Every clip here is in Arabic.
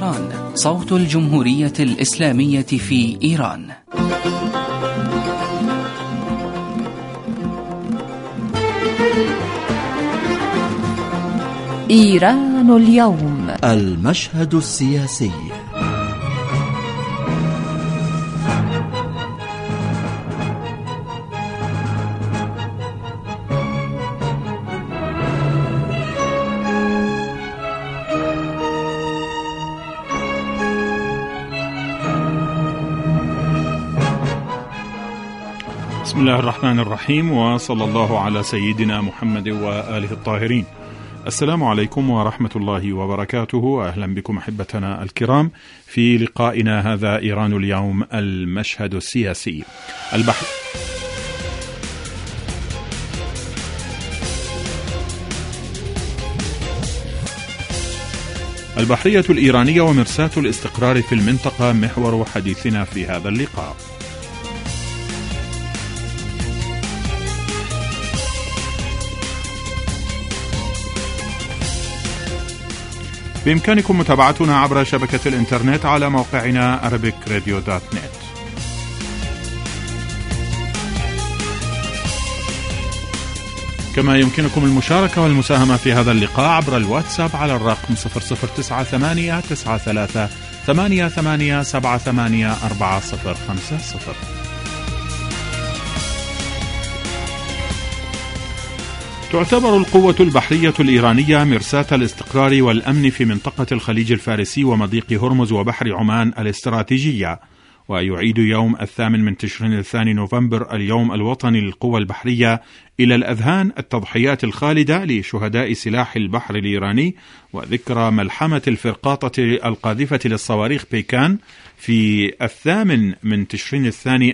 إيران، صوت الجمهورية الإسلامية في إيران. إيران اليوم، المشهد السياسي. بسم الله الرحمن الرحيم، وصلى الله على سيدنا محمد وآله الطاهرين. السلام عليكم ورحمة الله وبركاته. أهلا بكم أحبتنا الكرام في لقائنا هذا إيران اليوم، المشهد السياسي. البحرية الإيرانية ومرساة الاستقرار في المنطقة محور حديثنا في هذا اللقاء. بإمكانكم متابعتنا عبر شبكة الإنترنت على موقعنا arabicradio.net. كما يمكنكم المشاركة والمساهمة في هذا اللقاء عبر الواتساب على الرقم 00989388784050. تعتبر القوة البحرية الإيرانية مرساة الاستقرار والأمن في منطقة الخليج الفارسي ومضيق هرمز وبحر عمان الاستراتيجية، ويعيد يوم 8 من تشرين الثاني نوفمبر اليوم الوطني للقوى البحرية إلى الأذهان التضحيات الخالدة لشهداء سلاح البحر الإيراني، وذكرى ملحمة الفرقاطة القاذفة للصواريخ بيكان في 8 من تشرين الثاني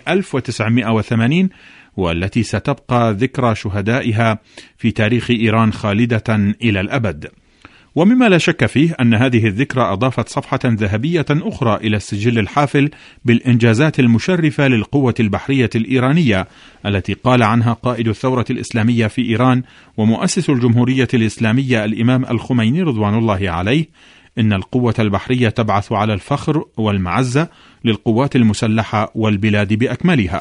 1980، والتي ستبقى ذكرى شهدائها في تاريخ إيران خالدة إلى الأبد. ومما لا شك فيه أن هذه الذكرى أضافت صفحة ذهبية أخرى إلى السجل الحافل بالإنجازات المشرفة للقوة البحرية الإيرانية، التي قال عنها قائد الثورة الإسلامية في إيران ومؤسس الجمهورية الإسلامية الإمام الخميني رضوان الله عليه: إن القوة البحرية تبعث على الفخر والمعزة للقوات المسلحة والبلاد بأكملها.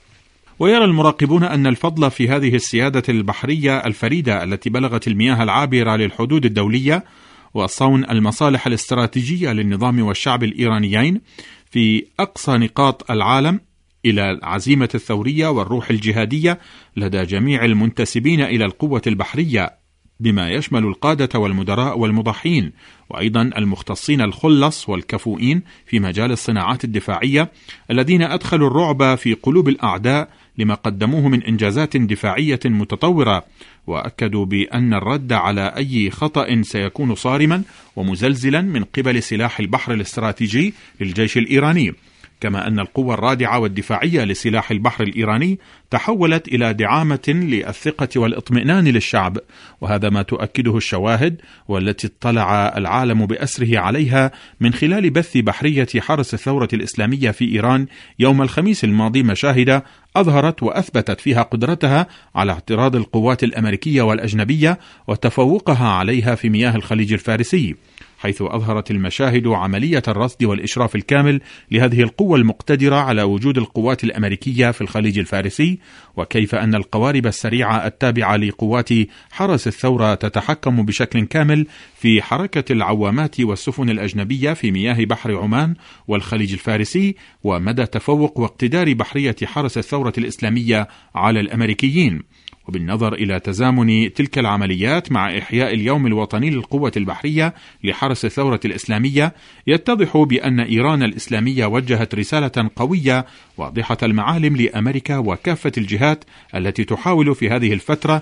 ويرى المراقبون أن الفضل في هذه السيادة البحرية الفريدة التي بلغت المياه العابرة للحدود الدولية وصون المصالح الاستراتيجية للنظام والشعب الإيرانيين في أقصى نقاط العالم إلى العزيمة الثورية والروح الجهادية لدى جميع المنتسبين إلى القوة البحرية، بما يشمل القادة والمدراء والمضحين، وأيضا المختصين الخلص والكفؤين في مجال الصناعات الدفاعية، الذين أدخلوا الرعب في قلوب الأعداء لما قدموه من إنجازات دفاعية متطورة، وأكدوا بأن الرد على أي خطأ سيكون صارما ومزلزلا من قبل سلاح البحر الاستراتيجي للجيش الإيراني. كما أن القوة الرادعة والدفاعية لسلاح البحر الإيراني تحولت إلى دعامة للثقة والإطمئنان للشعب، وهذا ما تؤكده الشواهد والتي اطلع العالم بأسره عليها من خلال بث بحرية حرس الثورة الإسلامية في إيران يوم الخميس الماضي مشاهد أظهرت وأثبتت فيها قدرتها على اعتراض القوات الأمريكية والأجنبية وتفوقها عليها في مياه الخليج الفارسي، حيث أظهرت المشاهد عملية الرصد والإشراف الكامل لهذه القوة المقتدرة على وجود القوات الأمريكية في الخليج الفارسي، وكيف أن القوارب السريعة التابعة لقوات حرس الثورة تتحكم بشكل كامل في حركة العوامات والسفن الأجنبية في مياه بحر عمان والخليج الفارسي، ومدى تفوق واقتدار بحرية حرس الثورة الإسلامية على الأمريكيين. وبالنظر إلى تزامن تلك العمليات مع إحياء اليوم الوطني للقوة البحرية لحرس الثورة الإسلامية، يتضح بأن إيران الإسلامية وجهت رسالة قوية واضحة المعالم لأمريكا وكافة الجهات التي تحاول في هذه الفترة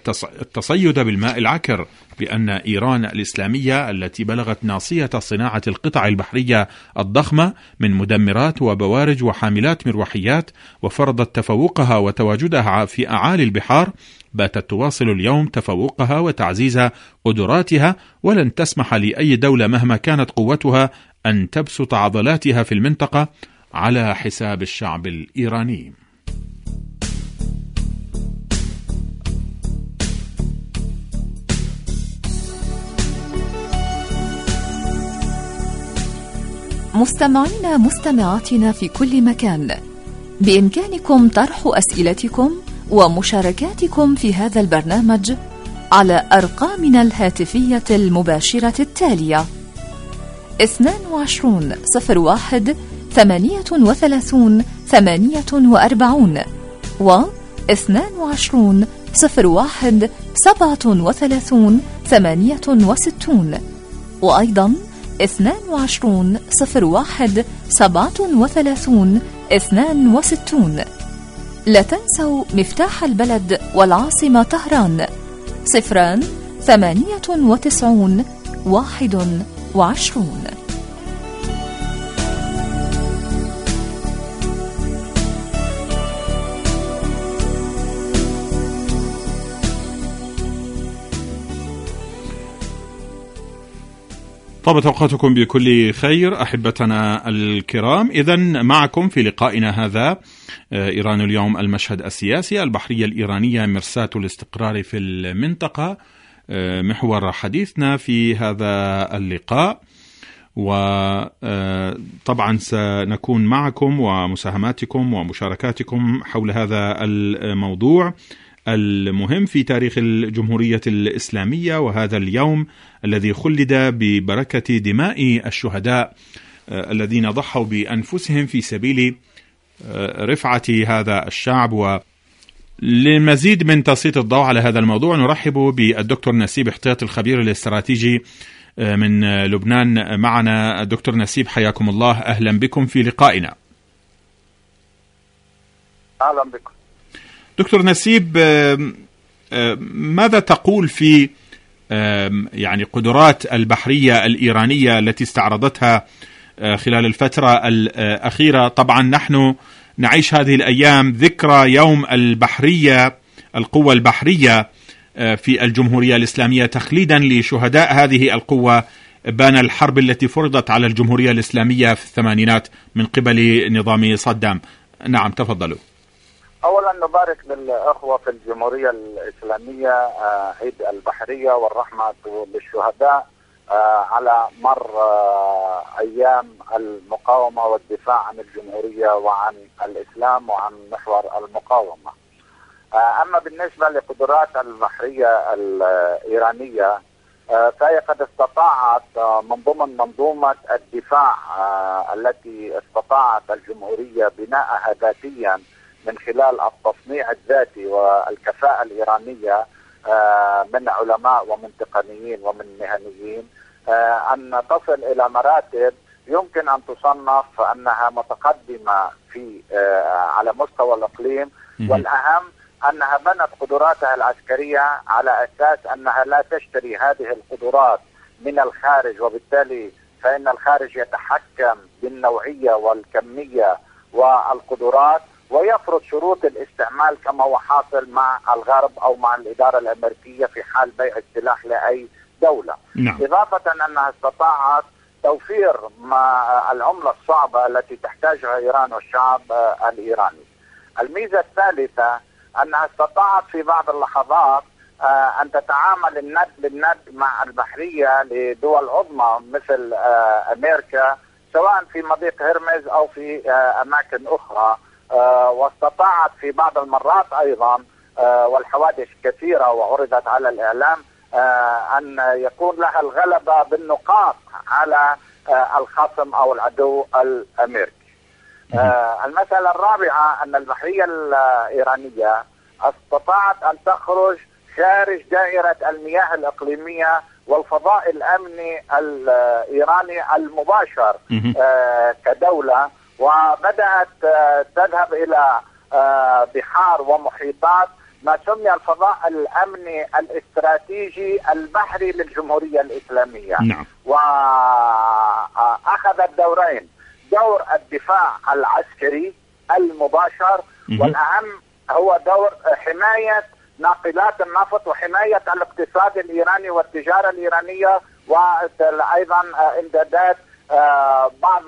التصيد بالماء العكر، بأن إيران الإسلامية التي بلغت ناصية صناعة القطع البحرية الضخمة من مدمرات وبوارج وحاملات مروحيات، وفرضت تفوقها وتواجدها في أعالي البحار، باتت تواصل اليوم تفوقها وتعزيز قدراتها، ولن تسمح لأي دولة مهما كانت قوتها أن تبسط عضلاتها في المنطقة على حساب الشعب الإيراني. مستمعينا مستمعاتنا في كل مكان، بإمكانكم طرح أسئلتكم ومشاركاتكم في هذا البرنامج على أرقامنا الهاتفية المباشرة التالية: 22 01 38 48 و 22 01 37 68 وأيضا 22 01 37 62. لا تنسوا مفتاح البلد والعاصمة طهران 098 21. طابت أوقاتكم بكل خير أحبتنا الكرام. إذن معكم في لقائنا هذا إيران اليوم، المشهد السياسي، البحرية الإيرانية مرساة الاستقرار في المنطقة، محور حديثنا في هذا اللقاء. وطبعا سنكون معكم ومساهماتكم ومشاركاتكم حول هذا الموضوع المهم في تاريخ الجمهورية الإسلامية، وهذا اليوم الذي خلد ببركة دماء الشهداء الذين ضحوا بأنفسهم في سبيل رفعة هذا الشعب. وللمزيد من تسليط الضوء على هذا الموضوع نرحب بالدكتور نسيب احتياط، الخبير الاستراتيجي من لبنان. معنا الدكتور نسيب، حياكم الله، أهلا بكم في لقائنا. أهلا بكم دكتور نسيب، ماذا تقول في يعني قدرات البحرية الإيرانية التي استعرضتها خلال الفترة الأخيرة؟ طبعا نحن نعيش هذه الأيام ذكرى يوم البحرية، القوة البحرية في الجمهورية الإسلامية، تخليدا لشهداء هذه القوة بان الحرب التي فرضت على الجمهورية الإسلامية في الثمانينات من قبل نظام صدام. نعم، تفضلوا. أولا نبارك للأخوة في الجمهورية الإسلامية عيد البحرية، والرحمة للشهداء على مر أيام المقاومة والدفاع عن الجمهورية وعن الإسلام وعن محور المقاومة. أما بالنسبة لقدرات البحرية الإيرانية فهي قد استطاعت من ضمن منظومة الدفاع التي استطاعت الجمهورية بناءها ذاتيا من خلال التصنيع الذاتي والكفاءة الإيرانية من علماء ومن تقنيين ومن مهنيين، أن تصل إلى مراتب يمكن أن تصنف أنها متقدمة في على مستوى الإقليم. والأهم أنها بنت قدراتها العسكرية على أساس أنها لا تشتري هذه القدرات من الخارج، وبالتالي فإن الخارج يتحكم بالنوعية والكمية والقدرات ويفرض شروط الاستعمال كما هو حاصل مع الغرب أو مع الإدارة الأمريكية في حال بيع السلاح لأي دولة. نعم. إضافة أنها استطاعت توفير العملة الصعبة التي تحتاجها إيران والشعب الإيراني. الميزة الثالثة أنها استطاعت في بعض اللحظات أن تتعامل الند بالند مع البحرية لدول عظمى مثل أمريكا، سواء في مضيق هرمز أو في أماكن أخرى، واستطاعت في بعض المرات أيضا والحوادث كثيرة وعرضت على الإعلام أن يكون لها الغلبة بالنقاط على الخصم أو العدو الأمريكي. المسألة الرابعة أن البحرية الإيرانية استطاعت أن تخرج خارج دائرة المياه الإقليمية والفضاء الأمني الإيراني المباشر كدولة، وبدأت تذهب إلى بحار ومحيطات ما سمي الفضاء الأمني الاستراتيجي البحري للجمهورية الإسلامية. نعم. وأخذت دورين: دور الدفاع العسكري المباشر، والأهم هو دور حماية ناقلات النفط وحماية الاقتصاد الإيراني والتجارة الإيرانية، وأيضا امدادات بعض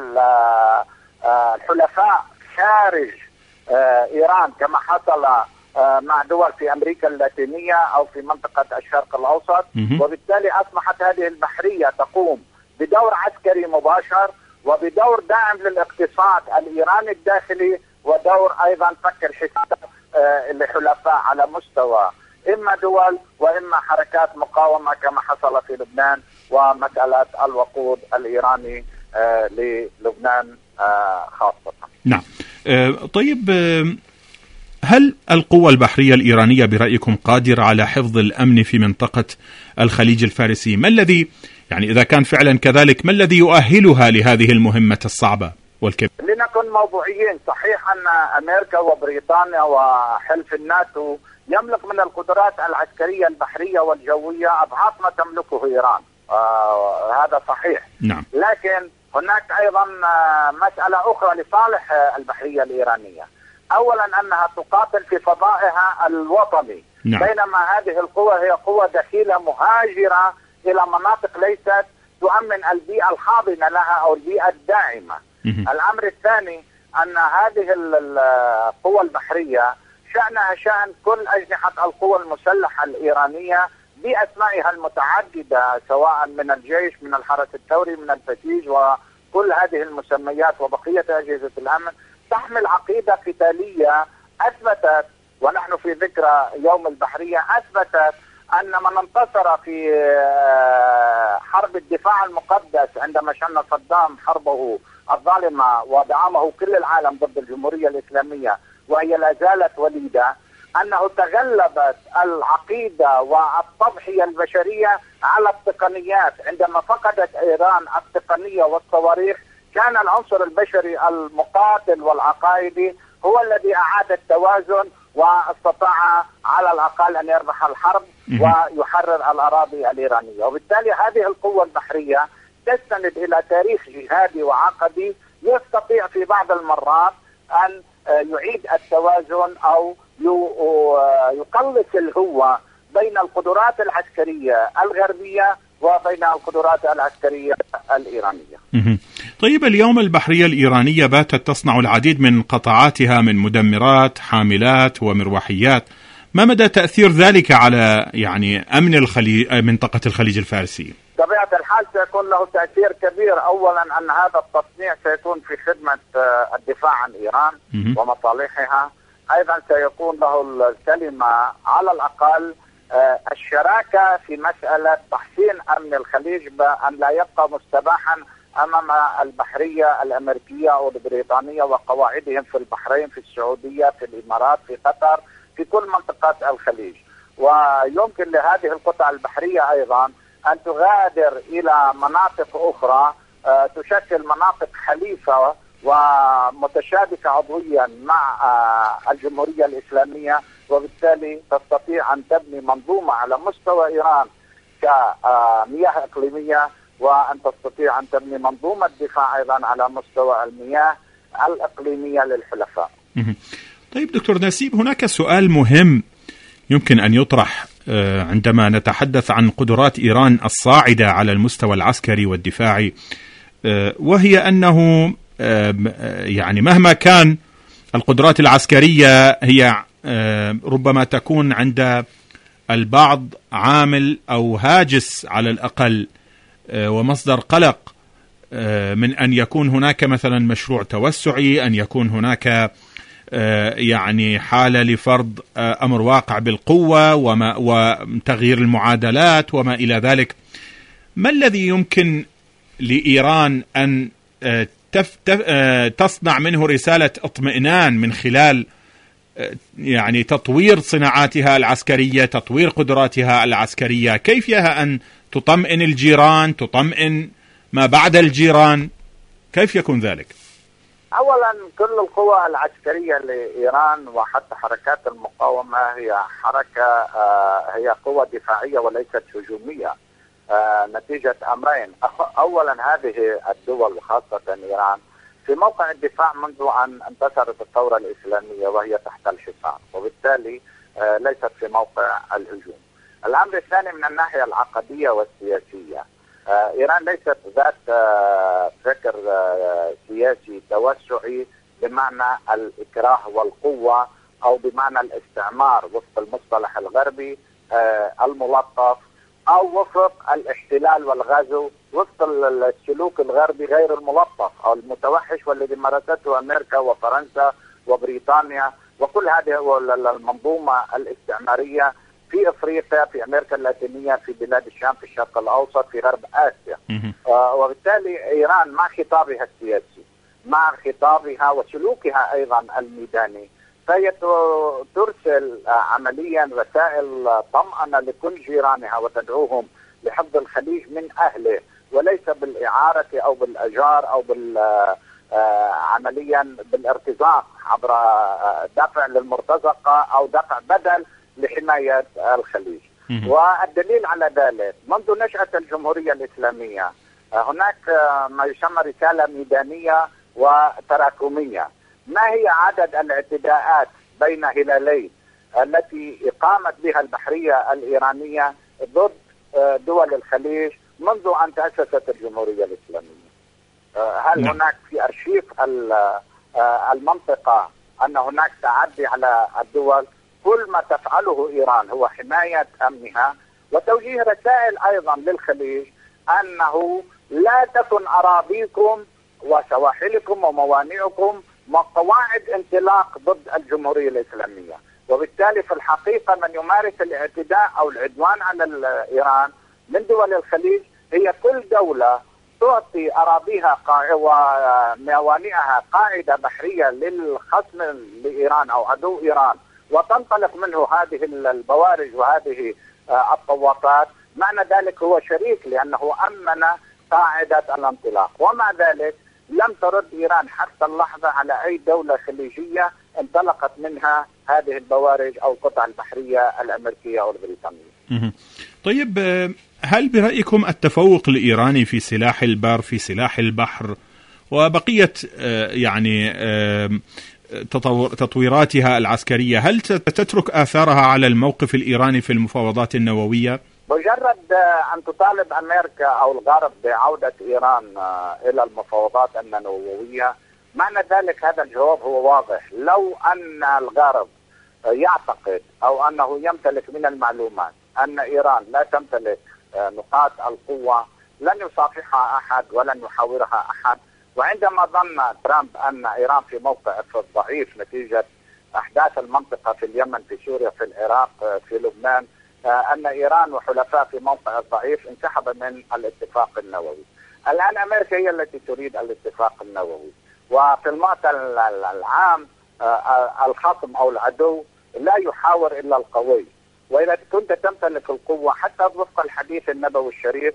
الحلفاء خارج إيران كما حصل مع دول في أمريكا اللاتينية أو في منطقة الشرق الأوسط. وبالتالي أصبحت هذه البحرية تقوم بدور عسكري مباشر وبدور داعم للاقتصاد الإيراني الداخلي، ودور أيضا فك الحساب لحلفاء على مستوى إما دول وإما حركات مقاومة كما حصل في لبنان، ومسألة الوقود الإيراني للبنان خاصة. نعم. طيب، هل القوى البحرية الإيرانية برأيكم قادرة على حفظ الأمن في منطقة الخليج الفارسي؟ ما الذي يعني إذا كان فعلا كذلك ما الذي يؤهلها لهذه المهمة الصعبة والكبيرة؟ لنكن موضوعيين. صحيح أن أمريكا وبريطانيا وحلف الناتو يملك من القدرات العسكرية البحرية والجوية أضعاف ما تملكه إيران، هذا صحيح. نعم. لكن هناك أيضا مسألة أخرى لصالح البحرية الإيرانية. أولا أنها تقاتل في فضائها الوطني. نعم. بينما هذه القوى هي قوى دخيلة مهاجرة إلى مناطق ليست تؤمن البيئة الحاضنة لها أو البيئة الداعمة. الأمر الثاني أن هذه القوى البحرية شأنها شأن كل أجنحة القوى المسلحة الإيرانية بأسمائها المتعددة، سواء من الجيش، من الحرس الثوري، من الفتيج، وكل هذه المسميات وبقية أجهزة الأمن تحمل عقيدة قتالية أثبتت، ونحن في ذكرى يوم البحرية، أثبتت أن من انتصر في حرب الدفاع المقدس عندما شن صدام حربه الظالمة ودعمه كل العالم ضد الجمهورية الإسلامية وهي لا زالت وليدة، أنه تغلبت العقيدة والتضحية البشرية على التقنيات. عندما فقدت إيران التقنية والصواريخ كان العنصر البشري المقاتل والعقائدي هو الذي أعاد التوازن واستطاع على الأقل أن يربح الحرب ويحرر الأراضي الإيرانية. وبالتالي هذه القوة البحرية تستند إلى تاريخ جهادي وعقدي يستطيع في بعض المرات أن يعيد التوازن أو يقلص الهوة بين القدرات العسكرية الغربية وبين القدرات العسكرية الإيرانية. طيب، اليوم البحرية الإيرانية باتت تصنع العديد من قطاعاتها من مدمرات، حاملات ومروحيات. ما مدى تأثير ذلك على أمن منطقة الخليج الفارسي؟ بطبيعة الحال سيكون له تأثير كبير. أولا أن هذا التصنيع سيكون في خدمة الدفاع عن إيران ومصالحها. أيضا سيكون له الكلمة على الأقل الشراكة في مسألة تحسين أمن الخليج، بأن لا يبقى مستباحا أمام البحرية الأمريكية أو البريطانية وقواعدهم في البحرين، في السعودية، في الإمارات، في قطر، في كل منطقات الخليج. ويمكن لهذه القطع البحرية أيضا أن تغادر إلى مناطق أخرى تشكل مناطق حليفة ومتشابكة عضويا مع الجمهورية الإسلامية، وبالتالي تستطيع أن تبني منظومة على مستوى إيران كمياه إقليمية، وأن تستطيع أن تبني منظومة دفاع أيضا على مستوى المياه الإقليمية للحلفاء. طيب دكتور نسيب، هناك سؤال مهم يمكن أن يطرح عندما نتحدث عن قدرات إيران الصاعدة على المستوى العسكري والدفاعي، وهي أنه مهما كان القدرات العسكرية هي ربما تكون عند البعض عامل أو هاجس على الأقل ومصدر قلق من أن يكون هناك مثلا مشروع توسعي، أن يكون هناك حالة لفرض أمر واقع بالقوة وتغيير المعادلات وما إلى ذلك. ما الذي يمكن لإيران أن تصنع منه رسالة اطمئنان من خلال تطوير صناعاتها العسكرية، تطوير قدراتها العسكرية؟ كيف لها أن تطمئن الجيران، تطمئن ما بعد الجيران؟ كيف يكون ذلك؟ أولا كل القوى العسكرية لإيران وحتى حركات المقاومة هي قوة دفاعية وليست هجومية، نتيجة أمرين. أولا هذه الدول خاصة إيران في موقع الدفاع منذ أن انتصرت الثورة الإسلامية وهي تحت الحصار، وبالتالي ليست في موقع الهجوم. الأمر الثاني من الناحية العقدية والسياسية، إيران ليست ذات فكر سياسي توسعي بمعنى الإكراه والقوة أو بمعنى الاستعمار وفق المصطلح الغربي الملطف، أو وفق الاحتلال والغزو وسط السلوك الغربي غير الملطف أو المتوحش والذي مارسته أمريكا وفرنسا وبريطانيا وكل هذه المنظومة الاستعمارية في أفريقيا، في أمريكا اللاتينية، في بلاد الشام، في الشرق الأوسط، في غرب آسيا. وبالتالي إيران مع خطابها السياسي، مع خطابها وسلوكها أيضا الميداني، فهي ترسل عمليا رسائل طمأنة لكل جيرانها وتدعوهم لحفظ الخليج من أهله، وليس بالإعارة أو بالأجار أو عمليا بالارتزاق عبر دفع للمرتزقة أو دفع بدل لحماية الخليج. والدليل على ذلك منذ نشأة الجمهورية الإسلامية هناك ما يسمى رسالة ميدانية وتراكمية. ما هي عدد الاعتداءات بين هلالين التي قامت بها البحرية الإيرانية ضد دول الخليج منذ أن تأسست الجمهورية الإسلامية؟ هل هناك في أرشيف المنطقة أن هناك تعدي على الدول؟ كل ما تفعله إيران هو حماية أمنها وتوجيه رسائل أيضا للخليج أنه لا تكن أراضيكم وسواحلكم وموانئكم قواعد انطلاق ضد الجمهورية الإسلامية. وبالتالي في الحقيقة من يمارس الاعتداء أو العدوان على إيران من دول الخليج هي كل دولة تعطي أراضيها وموانئها قاعدة بحرية للخصم لإيران أو عدو إيران، وتنطلق منه هذه البوارج وهذه الطوافات. معنى ذلك هو شريك لأنه أمن قاعدة الانطلاق، ومع ذلك لم ترد إيران حتى اللحظة على أي دولة خليجية انطلقت منها هذه البوارج أو القطع البحرية الأمريكية أو البريطانية. طيب، هل برأيكم التفوق الإيراني في سلاح البر، في سلاح البحر، وبقية يعني تطويراتها العسكرية، هل تترك آثارها على الموقف الإيراني في المفاوضات النووية؟ مجرد أن تطالب أمريكا أو الغرب بعودة إيران إلى المفاوضات النووية، معنى ذلك هذا الجواب هو واضح. لو أن الغرب يعتقد أو أنه يمتلك من المعلومات أن إيران لا تمتلك نقاط القوة لن يصافحها أحد ولن يحاورها أحد. وعندما ظن ترامب أن إيران في موقف ضعيف نتيجة أحداث المنطقة في اليمن، في سوريا، في العراق، في لبنان، أن إيران وحلفاء في موقع ضعيف، انسحب من الاتفاق النووي. الآن أمريكا هي التي تريد الاتفاق النووي، وفي المعطى العام الخصم أو العدو لا يحاور إلا القوي. وإذا كنت تمتلك القوة حتى وفق الحديث النبوي الشريف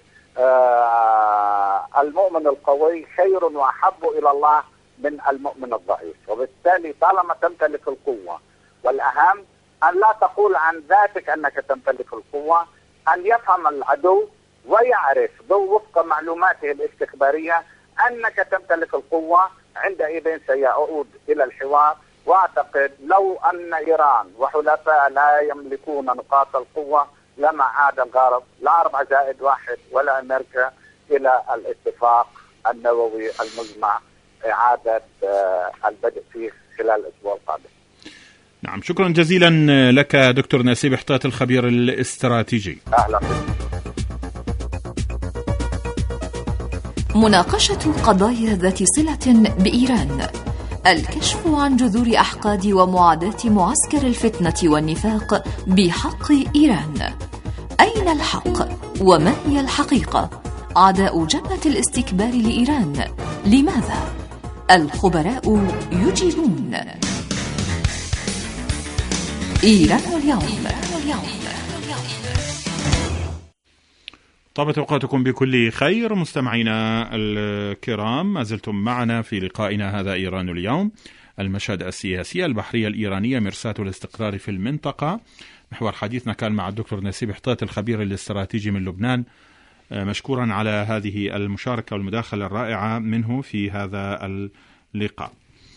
المؤمن القوي خير وأحب إلى الله من المؤمن الضعيف. وبالتالي طالما تمتلك القوة، والأهم أن لا تقول عن ذاتك أنك تمتلك القوة، أن يفهم العدو ويعرف وفق معلوماته الاستخبارية أنك تمتلك القوة، عندئذ سيعود إلى الحوار. وأعتقد لو أن إيران وحلفاء لا يملكون نقاط القوة لما عاد الغرب لا 4+1 ولا أمريكا إلى الاتفاق النووي المجمع إعادة البدء فيه خلال الأسبوع القادم. نعم، شكرا جزيلا لك دكتور نسيب حطات، الخبير الاستراتيجي. أهلا بك. مناقشة قضايا ذات صلة بإيران، الكشف عن جذور أحقاد ومعاداة معسكر الفتنة والنفاق بحق إيران. أين الحق؟ وما هي الحقيقة؟ عداء جبهة الاستكبار لإيران، لماذا؟ الخبراء يجيبون. إيران اليوم. طابت أوقاتكم بكل خير مستمعينا الكرام، ما زلتم معنا في لقائنا هذا إيران اليوم. المشهد السياسي البحرية الإيرانية مرساة الاستقرار في المنطقة. محور حديثنا كان مع الدكتور نسيب حطات، الخبير الاستراتيجي من لبنان، مشكورا على هذه المشاركة والمداخلة الرائعة منه في هذا اللقاء.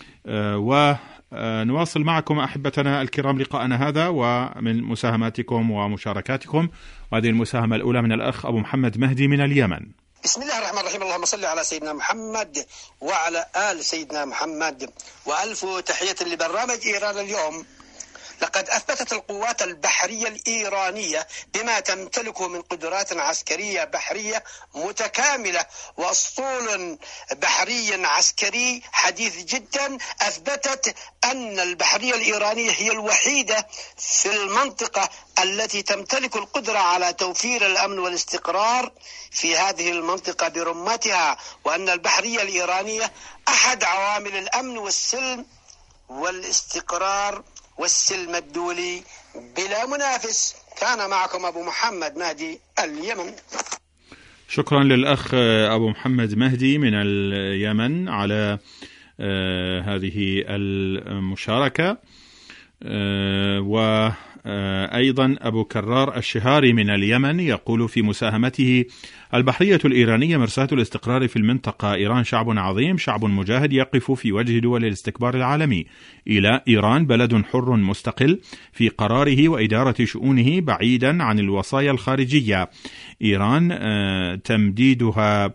ونواصل معكم أحبتنا الكرام لقاءنا هذا ومن مساهماتكم ومشاركاتكم. وهذه المساهمة الأولى من الأخ أبو محمد مهدي من اليمن. بسم الله الرحمن الرحيم، اللهم صل على سيدنا محمد وعلى آل سيدنا محمد، وألف تحية لبرنامج إيران اليوم. لقد أثبتت القوات البحرية الإيرانية بما تمتلكه من قدرات عسكرية بحرية متكاملة وأسطول بحري عسكري حديث جدا، أثبتت أن البحرية الإيرانية هي الوحيدة في المنطقة التي تمتلك القدرة على توفير الأمن والاستقرار في هذه المنطقة برمتها، وأن البحرية الإيرانية أحد عوامل الأمن والسلم والاستقرار والسلم الدولي بلا منافس. كان معكم أبو محمد مهدي، اليمن. شكرا للأخ أبو محمد مهدي من اليمن على هذه المشاركة. وأيضا أبو كرار الشهاري من اليمن يقول في مساهمته: البحرية الإيرانية مرساة الاستقرار في المنطقة. إيران شعب عظيم، شعب مجاهد يقف في وجه دول الاستكبار العالمي. إلى إيران بلد حر مستقل في قراره وإدارة شؤونه بعيدا عن الوصايا الخارجية. إيران تمديدها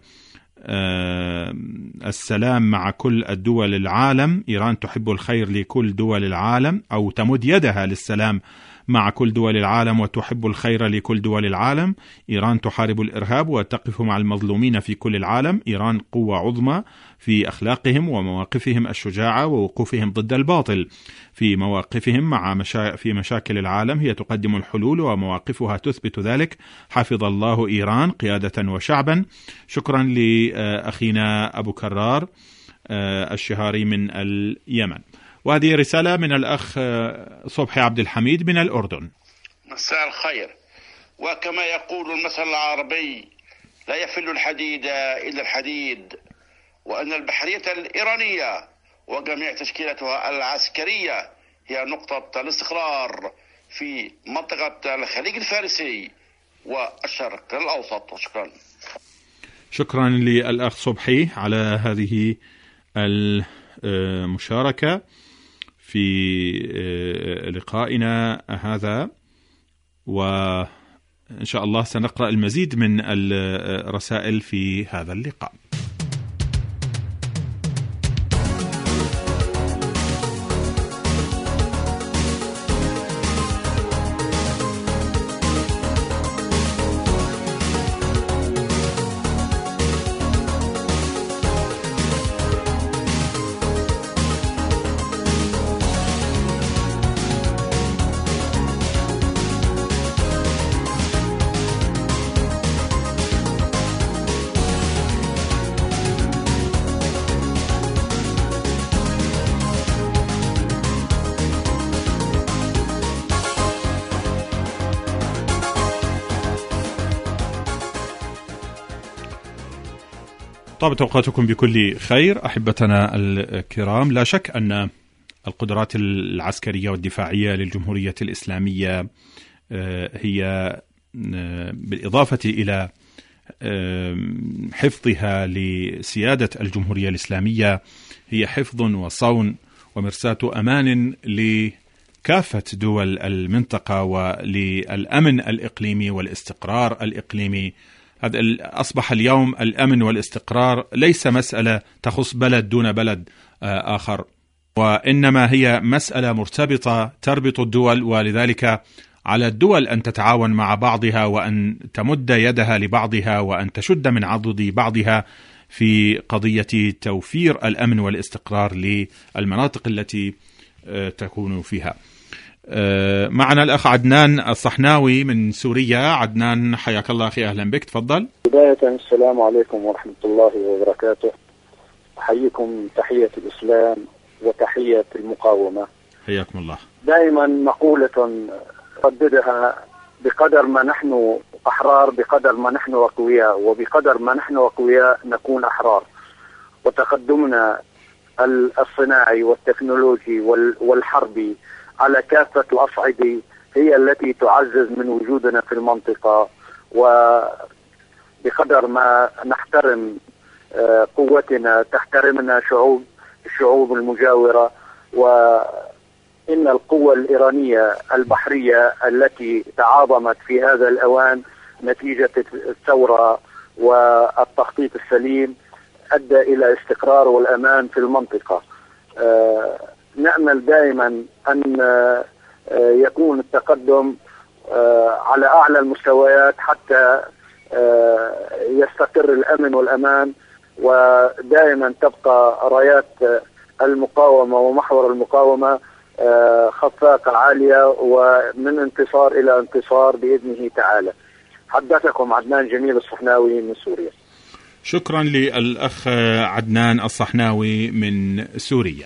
السلام مع كل الدول العالم. إيران تحب الخير لكل دول العالم، أو تمد يدها للسلام مع كل دول العالم وتحب الخير لكل دول العالم. إيران تحارب الإرهاب وتقف مع المظلومين في كل العالم. إيران قوة عظمى في أخلاقهم ومواقفهم الشجاعة ووقوفهم ضد الباطل. في مواقفهم في مشاكل العالم هي تقدم الحلول ومواقفها تثبت ذلك. حفظ الله إيران قيادة وشعبا. شكرا لأخينا أبو كرار الشهاري من اليمن. وهذه رسالة من الأخ صبحي عبد الحميد من الأردن. مساء الخير. وكما يقول المثل العربي: لا يفل الحديد إلا الحديد. وأن البحرية الإيرانية وجميع تشكيلتها العسكرية هي نقطة الاستقرار في منطقة الخليج الفارسي والشرق الأوسط. شكرا. شكرا للأخ صبحي على هذه المشاركة في لقائنا هذا، وإن شاء الله سنقرأ المزيد من الرسائل في هذا اللقاء. طابت أوقاتكم بكل خير أحبتنا الكرام. لا شك أن القدرات العسكرية والدفاعية للجمهورية الإسلامية هي بالإضافة إلى حفظها لسيادة الجمهورية الإسلامية هي حفظ وصون ومرساة أمان لكافة دول المنطقة وللأمن الإقليمي والاستقرار الإقليمي. هذا أصبح اليوم الأمن والاستقرار ليس مسألة تخص بلد دون بلد آخر، وإنما هي مسألة مرتبطة تربط الدول، ولذلك على الدول أن تتعاون مع بعضها وأن تمد يدها لبعضها وأن تشد من عضد بعضها في قضية توفير الأمن والاستقرار للمناطق التي تكون فيها. معنا الأخ عدنان الصحناوي من سوريا. عدنان حياك الله أخي، أهلا بك، تفضل. بداية السلام عليكم ورحمة الله وبركاته. أحييكم تحية الإسلام وتحية المقاومة. حياكم الله. دائما مقولة رددها: بقدر ما نحن أحرار بقدر ما نحن أقوياء، وبقدر ما نحن أقوياء نكون أحرار. وتقدمنا الصناعي والتكنولوجي والحربي على كافة الأصعدة هي التي تعزز من وجودنا في المنطقة. وبقدر ما نحترم قوتنا تحترمنا الشعوب المجاورة. وإن القوة الإيرانية البحرية التي تعاظمت في هذا الأوان نتيجة الثورة والتخطيط السليم أدى إلى استقرار والأمان في المنطقة. نأمل دائما أن يكون التقدم على أعلى المستويات حتى يستقر الأمن والأمان، ودائما تبقى رايات المقاومة ومحور المقاومة خفاقة عالية، ومن انتصار إلى انتصار بإذنه تعالى. حدثكم عدنان جميل الصحناوي من سوريا. شكرا للأخ عدنان الصحناوي من سوريا.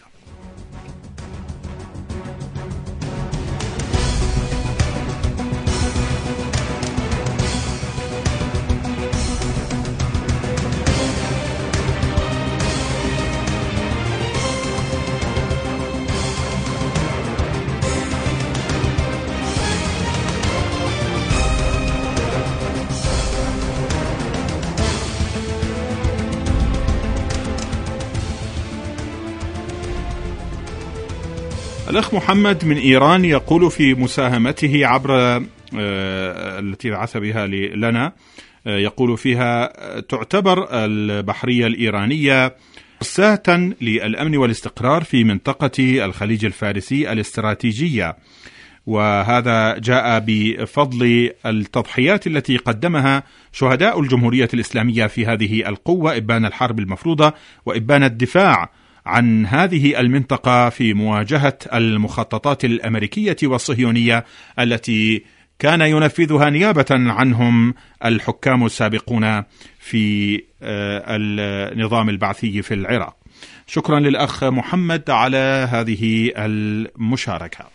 الأخ محمد من إيران يقول في مساهمته عبر التي بعث بها لنا، يقول فيها: تعتبر البحرية الإيرانية مرساة للأمن والاستقرار في منطقة الخليج الفارسي الاستراتيجية، وهذا جاء بفضل التضحيات التي قدمها شهداء الجمهورية الإسلامية في هذه القوة، إبان الحرب المفروضة وإبان الدفاع عن هذه المنطقة في مواجهة المخططات الأمريكية والصهيونية التي كان ينفذها نيابة عنهم الحكام السابقون في النظام البعثي في العراق. شكرا للأخ محمد على هذه المشاركة.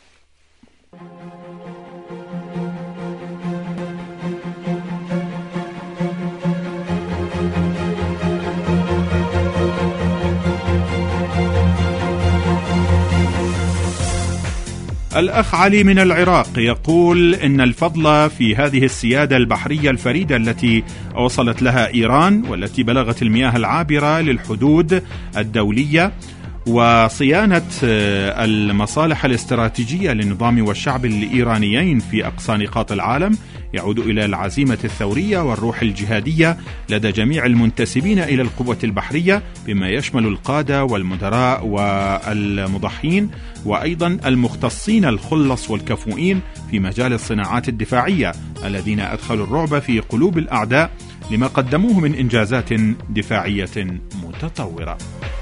الأخ علي من العراق يقول إن الفضل في هذه السيادة البحرية الفريدة التي وصلت لها إيران، والتي بلغت المياه العابرة للحدود الدولية وصيانة المصالح الاستراتيجية للنظام والشعب الإيرانيين في أقصى نقاط العالم، يعود إلى العزيمة الثورية والروح الجهادية لدى جميع المنتسبين إلى القوة البحرية، بما يشمل القادة والمدراء والمضحين، وأيضا المختصين الخلص والكفؤين في مجال الصناعات الدفاعية، الذين أدخلوا الرعب في قلوب الأعداء لما قدموه من إنجازات دفاعية متطورة.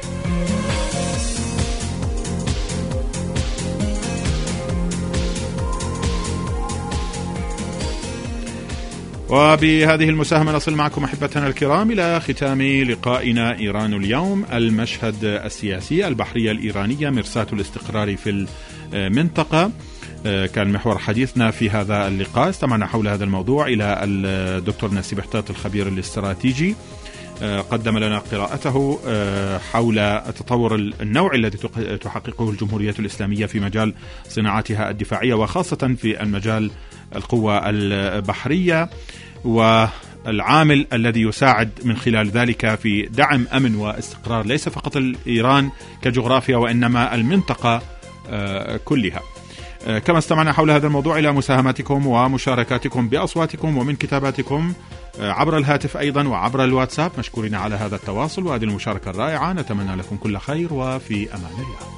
وبهذه المساهمة نصل معكم أحبتنا الكرام إلى ختام لقائنا إيران اليوم، المشهد السياسي. البحرية الإيرانية مرساة الاستقرار في المنطقة كان محور حديثنا في هذا اللقاء. استمعنا حول هذا الموضوع إلى الدكتور نسيب حتات الخبير الاستراتيجي، قدم لنا قراءته حول التطور النوعي الذي تحققه الجمهورية الإسلامية في مجال صناعاتها الدفاعية، وخاصة في المجال القوة البحرية، والعامل الذي يساعد من خلال ذلك في دعم أمن واستقرار ليس فقط إيران كجغرافيا وإنما المنطقة كلها. كما استمعنا حول هذا الموضوع إلى مساهماتكم ومشاركاتكم بأصواتكم ومن كتاباتكم عبر الهاتف أيضا وعبر الواتساب، مشكورين على هذا التواصل وهذه المشاركة الرائعة. نتمنى لكم كل خير وفي أمان الله.